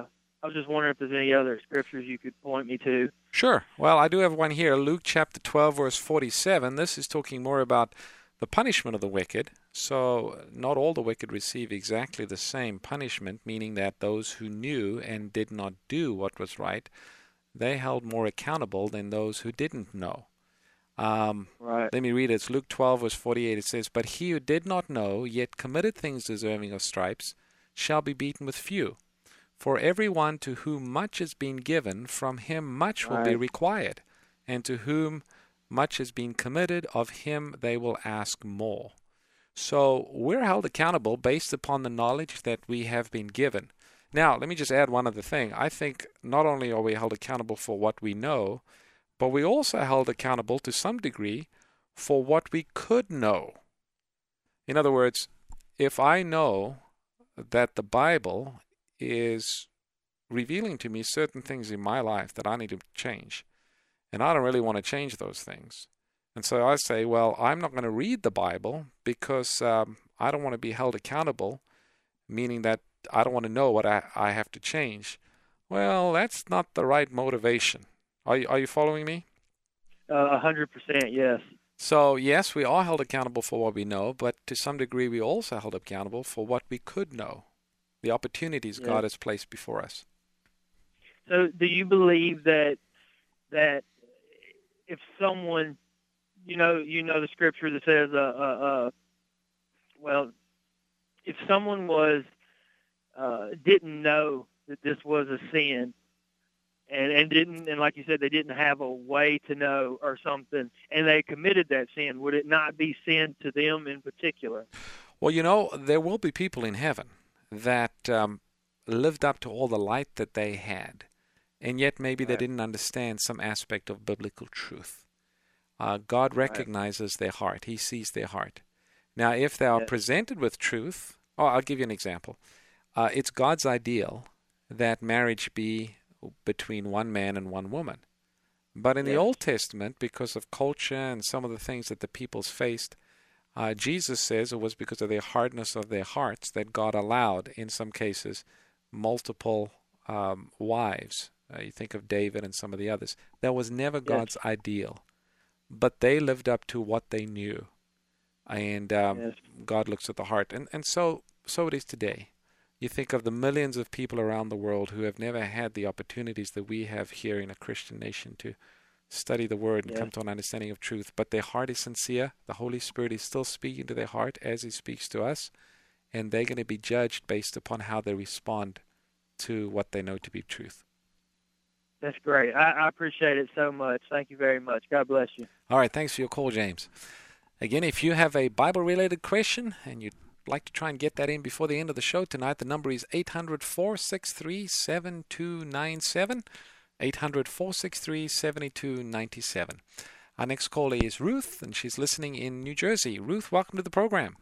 I was just wondering if there's any other scriptures you could point me to. Sure. Well, I do have one here, Luke chapter twelve, verse forty-seven. This is talking more about the punishment of the wicked. So not all the wicked receive exactly the same punishment, meaning that those who knew and did not do what was right, they held more accountable than those who didn't know. Um, right. Let me read it. It's Luke twelve, verse forty-eight. It says, "But he who did not know, yet committed things deserving of stripes, shall be beaten with few. For everyone to whom much is been given, from him much will right. be required. And to whom much has been committed, of him they will ask more." So we're held accountable based upon the knowledge that we have been given. Now, let me just add one other thing. I think not only are we held accountable for what we know, but we also held accountable to some degree for what we could know. In other words, if I know that the Bible is revealing to me certain things in my life that I need to change, and I don't really want to change those things, and so I say, well, I'm not going to read the Bible because um, I don't want to be held accountable, meaning that I don't want to know what I, I have to change. Well, that's not the right motivation. Are you, are you following me? A hundred percent, yes. So, yes, we are held accountable for what we know, but to some degree we also held accountable for what we could know, the opportunities yes. God has placed before us. So do you believe that that if someone, you know, you know the scripture that says, uh, uh, uh, well, if someone was uh, didn't know that this was a sin, and and didn't, and like you said, they didn't have a way to know or something, and they committed that sin, would it not be sin to them in particular? Well, you know, there will be people in heaven that um, lived up to all the light that they had, and yet maybe right. they didn't understand some aspect of biblical truth. Uh, God recognizes right. their heart. He sees their heart. Now, if they are yes. presented with truth, oh, I'll give you an example. Uh, it's God's ideal that marriage be between one man and one woman. But in yes. the Old Testament, because of culture and some of the things that the peoples faced, uh, Jesus says it was because of the hardness of their hearts that God allowed, in some cases, multiple um, wives. Uh, you think of David and some of the others. That was never yes. God's ideal. But they lived up to what they knew. And um, yes. God looks at the heart. And, and so, so it is today. You think of the millions of people around the world who have never had the opportunities that we have here in a Christian nation to study the Word and yeah. come to an understanding of truth. But their heart is sincere. The Holy Spirit is still speaking to their heart as He speaks to us. And they're going to be judged based upon how they respond to what they know to be truth. That's great. I, I appreciate it so much. Thank you very much. God bless you. All right. Thanks for your call, James. Again, if you have a Bible-related question and you'd like to try and get that in before the end of the show tonight, the number is eight hundred, four six three, seven two nine seven, eight hundred, four six three, seven two nine seven. Our next caller is Ruth, and she's listening in New Jersey. Ruth, welcome to the program.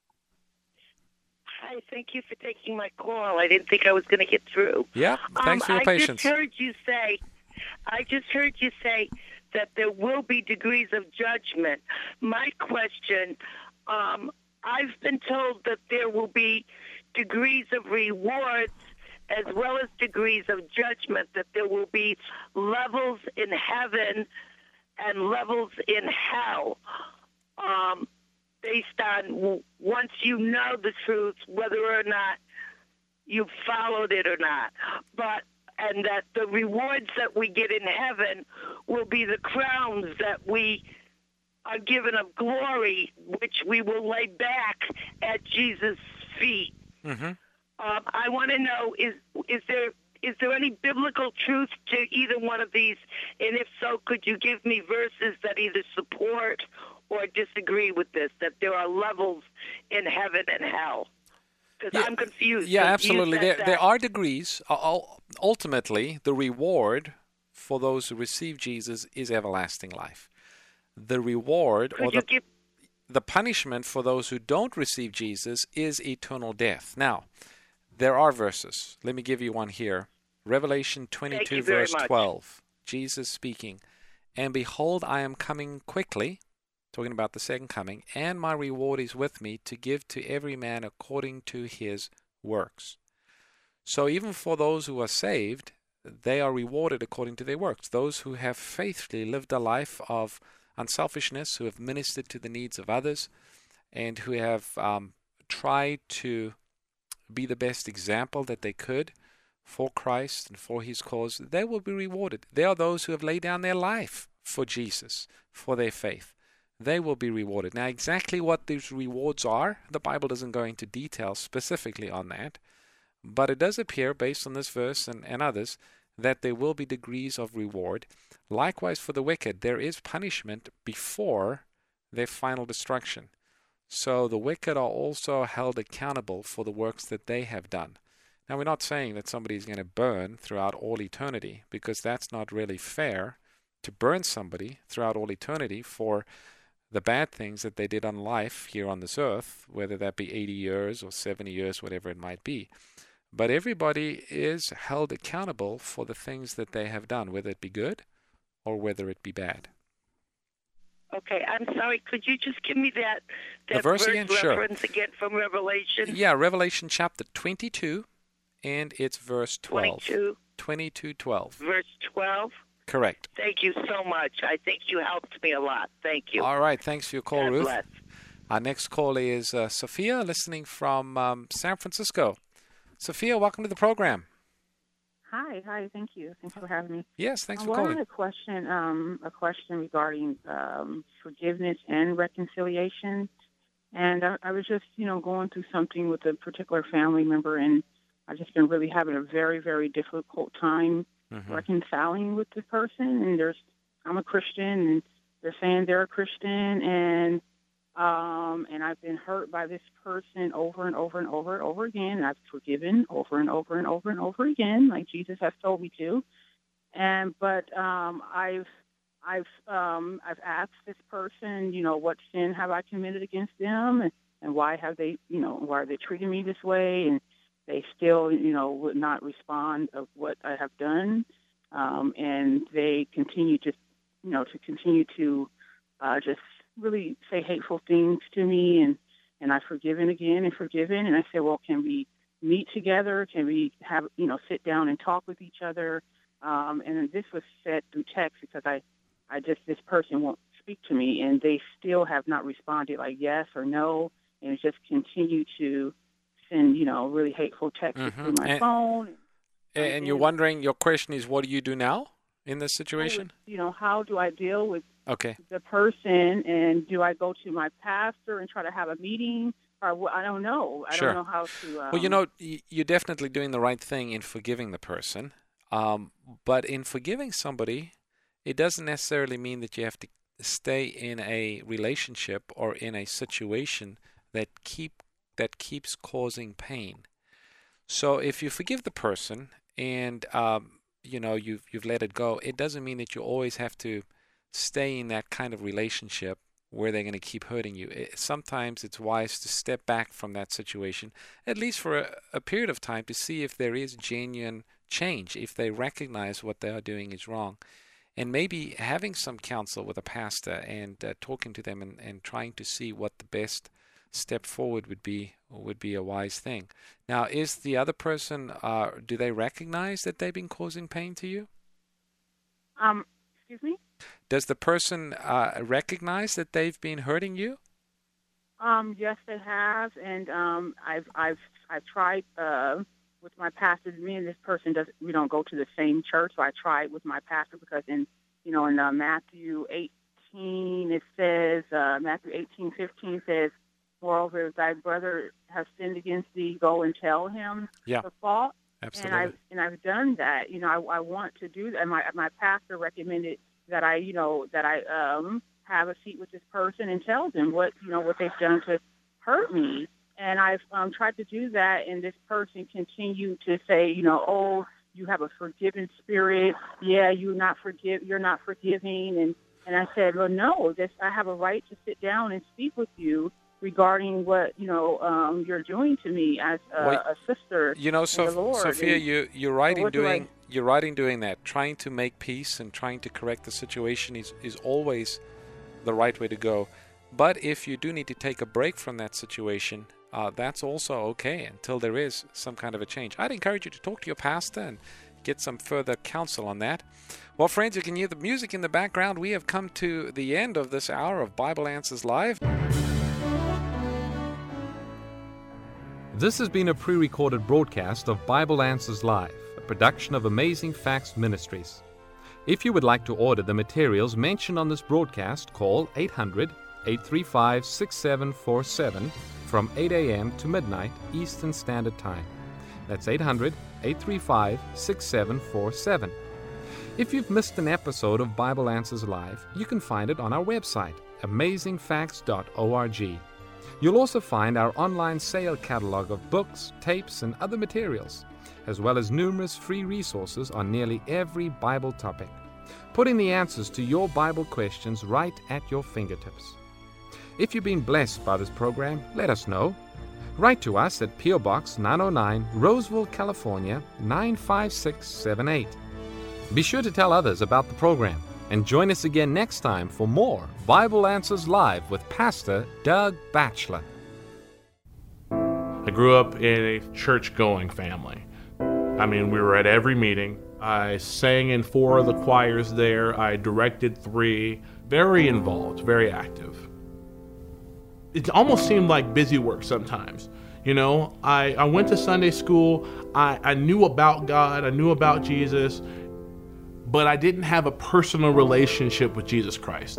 Hi, thank you for taking my call. I didn't think I was going to get through. Yeah, thanks um, for your I patience. I just heard you say, I just heard you say that there will be degrees of judgment. My question, um, I've been told that there will be degrees of rewards as well as degrees of judgment, that there will be levels in heaven and levels in hell, um, based on once you know the truth, whether or not you've followed it or not. But and that the rewards that we get in heaven will be the crowns that we are given of glory, which we will lay back at Jesus' feet. Mm-hmm. Um, I want to know, is is there is there any biblical truth to either one of these? And if so, could you give me verses that either support or disagree with this, that there are levels in heaven and hell? Because yeah, I'm confused. Yeah, absolutely. There, that. there are degrees. Ultimately, the reward for those who receive Jesus is everlasting life. The reward Could or the, give... the punishment for those who don't receive Jesus is eternal death. Now, there are verses. Let me give you one here. Revelation twenty-two, verse twelve. Jesus speaking, "And behold, I am coming quickly," talking about the second coming, "and my reward is with me to give to every man according to his works." So even for those who are saved, they are rewarded according to their works. Those who have faithfully lived a life of unselfishness, who have ministered to the needs of others, and who have um, tried to be the best example that they could for Christ and for His cause, they will be rewarded. They are those who have laid down their life for Jesus, for their faith. They will be rewarded. Now, exactly what these rewards are, the Bible doesn't go into detail specifically on that, but it does appear, based on this verse and, and others, that there will be degrees of reward. Likewise, for the wicked, there is punishment before their final destruction. So the wicked are also held accountable for the works that they have done. Now, we're not saying that somebody is going to burn throughout all eternity, because that's not really fair to burn somebody throughout all eternity for the bad things that they did on life here on this earth, whether that be eighty years or seventy years, whatever it might be. But everybody is held accountable for the things that they have done, whether it be good or whether it be bad. Okay, I'm sorry. Could you just give me that, that the verse, again? reference Sure. again from Revelation? Yeah, Revelation chapter twenty-two, and it's verse twelve. twenty-two. twenty-two twelve. Verse twelve? Correct. Thank you so much. I think you helped me a lot. Thank you. All right. Thanks for your call, God Ruth. bless. Our next call is uh, Sophia, listening from um, San Francisco. Sophia, welcome to the program. Hi, hi. Thank you. Thanks for having me. Yes, thanks uh, for well, calling. I had a question, um, a question regarding um, forgiveness and reconciliation. And I, I was just, you know, going through something with a particular family member, and I've just been really having a very, very difficult time mm-hmm. reconciling with the person. And there's, I'm a Christian, and they're saying they're a Christian, and um, and I've been hurt by this person over and over and over and over again. And I've forgiven over and over and over and over again, like Jesus has told me to. And but um, I've I've um, I've asked this person, you know, what sin have I committed against them, and, and why have they, you know, why are they treating me this way? And they still, you know, would not respond of what I have done, um, and they continue to, you know, to continue to uh, just really say hateful things to me, and and I've forgiven again and forgiven, and I say, well, can we meet together? Can we have, you know, sit down and talk with each other? Um, and this was said through text because I, I just, this person won't speak to me, and they still have not responded like yes or no, and just continue to send, you know, really hateful texts mm-hmm. through my and, phone. And, and you're wondering, your question is, what do you do now in this situation? Would, you know, how do I deal with okay. the person, and do I go to my pastor and try to have a meeting? Or I don't know. I sure. don't know how to... Um, well, you know, you're definitely doing the right thing in forgiving the person. Um, but in forgiving somebody, it doesn't necessarily mean that you have to stay in a relationship or in a situation that keep that keeps causing pain. So if you forgive the person and um, you know you've you've let it go, it doesn't mean that you always have to stay in that kind of relationship where they're going to keep hurting you. It, sometimes it's wise to step back from that situation, at least for a, a period of time, to see if there is genuine change, if they recognize what they are doing is wrong. And maybe having some counsel with a pastor and uh, talking to them and, and trying to see what the best step forward would be would be a wise thing. Now, is the other person, uh, do they recognize that they've been causing pain to you? Um, excuse me? Does the person uh, recognize that they've been hurting you? Um, yes, they have, and um, I've I've I've tried uh, with my pastor. Me and this person does we don't go to the same church, so I tried with my pastor because in you know in uh, Matthew eighteen it says uh, Matthew eighteen fifteen says, moreover, if thy brother has sinned against thee, go and tell him yeah. the fault. Absolutely. And I've and I've done that. You know, I, I want to do that. And my my pastor recommended that I, you know, that I um have a seat with this person and tell them what you know what they've done to hurt me. And I've um, tried to do that, and this person continued to say, you know, oh, you have a forgiving spirit. Yeah, you're not forgive. You're not forgiving. And and I said, well, no, this I have a right to sit down and speak with you regarding what you know um, you're doing to me as a, well, a sister. You know, so, in the Lord. Sophia, and, you you're right so in doing I, you're right in doing that. Trying to make peace and trying to correct the situation is is always the right way to go. But if you do need to take a break from that situation, uh, that's also okay until there is some kind of a change. I'd encourage you to talk to your pastor and get some further counsel on that. Well, friends, you can hear the music in the background. We have come to the end of this hour of Bible Answers Live. This has been a pre-recorded broadcast of Bible Answers Live, a production of Amazing Facts Ministries. If you would like to order the materials mentioned on this broadcast, call eight hundred, eight three five, six seven four seven from eight a.m. to midnight Eastern Standard Time. That's eight hundred, eight three five, six seven four seven. If you've missed an episode of Bible Answers Live, you can find it on our website, amazing facts dot org. You'll also find our online sale catalog of books, tapes, and other materials, as well as numerous free resources on nearly every Bible topic, putting the answers to your Bible questions right at your fingertips. If you've been blessed by this program, let us know. Write to us at P O. Box nine oh nine, Roseville, California, nine five six seven eight. Be sure to tell others about the program, and join us again next time for more Bible Answers Live with Pastor Doug Batchelor. I grew up in a church-going family. I mean, we were at every meeting. I sang in four of the choirs there. I directed three. Very involved, very active. It almost seemed like busy work sometimes. You know, I, I went to Sunday school. I, I knew about God. I knew about Jesus. But I didn't have a personal relationship with Jesus Christ.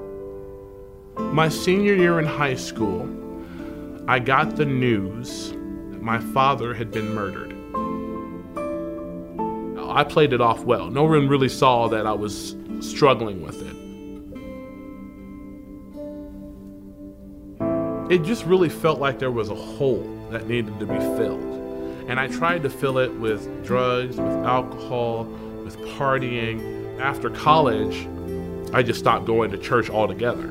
My senior year in high school, I got the news that my father had been murdered. I played it off well. No one really saw that I was struggling with it. It just really felt like there was a hole that needed to be filled. And I tried to fill it with drugs, with alcohol, with partying. After college, I just stopped going to church altogether.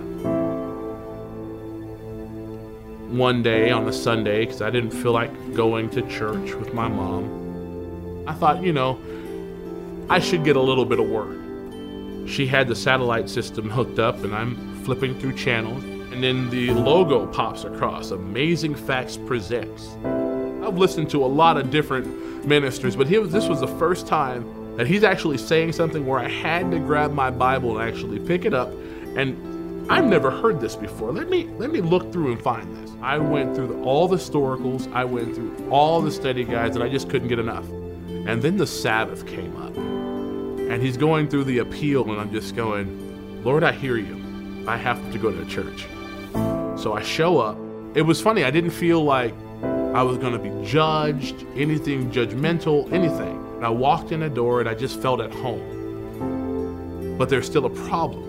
One day on a Sunday, because I didn't feel like going to church with my mom, I thought, you know, I should get a little bit of work. She had the satellite system hooked up, and I'm flipping through channels, and then the logo pops across, Amazing Facts Presents. I've listened to a lot of different ministers, but he was, this was the first time that he's actually saying something where I had to grab my Bible and actually pick it up. And I've never heard this before. Let me let me look through and find this. I went through the, all the historicals. I went through all the study guides, and I just couldn't get enough. And then the Sabbath came up. And he's going through the appeal, and I'm just going, Lord, I hear you. I have to go to church. So I show up. It was funny. I didn't feel like I was going to be judged, anything judgmental, anything. And I walked in the door and I just felt at home. But there's still a problem.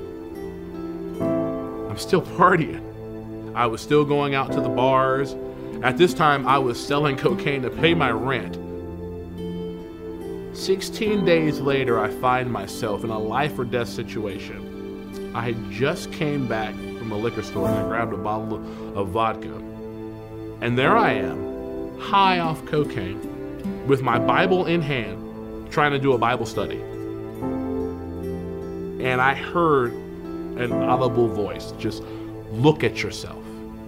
I'm still partying. I was still going out to the bars. At this time, I was selling cocaine to pay my rent. sixteen days later, I find myself in a life or death situation. I had just came back from a liquor store and I grabbed a bottle of vodka. And there I am, high off cocaine, with my Bible in hand, trying to do a Bible study. And I heard an audible voice, just look at yourself.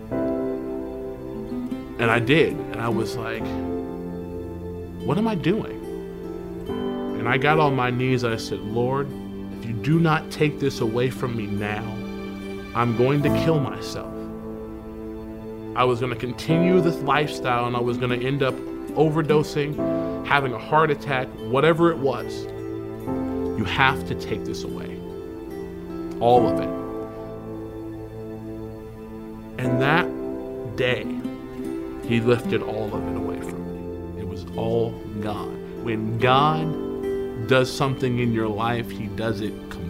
And I did, and I was like, what am I doing? And I got on my knees, I said, Lord, if you do not take this away from me now, I'm going to kill myself. I was going to continue this lifestyle, and I was going to end up overdosing, having a heart attack, whatever it was. You have to take this away. All of it. And that day, he lifted all of it away from me. It was all gone. When God does something in your life, he does it complete.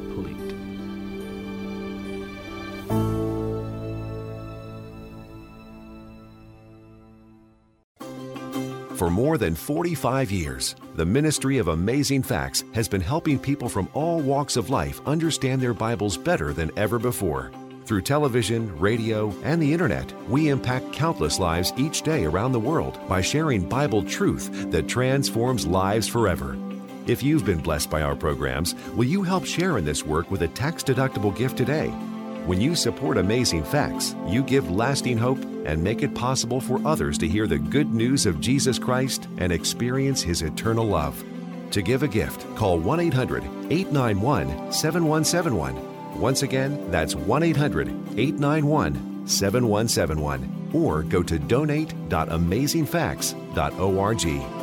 For more than forty-five years, the Ministry of Amazing Facts has been helping people from all walks of life understand their Bibles better than ever before. Through television, radio, and the internet, we impact countless lives each day around the world by sharing Bible truth that transforms lives forever. If you've been blessed by our programs, will you help share in this work with a tax-deductible gift today? When you support Amazing Facts, you give lasting hope and make it possible for others to hear the good news of Jesus Christ and experience His eternal love. To give a gift, call one eight hundred, eight nine one, seven one seven one. Once again, that's one eight hundred, eight nine one, seven one seven one. Or go to donate dot amazing facts dot org.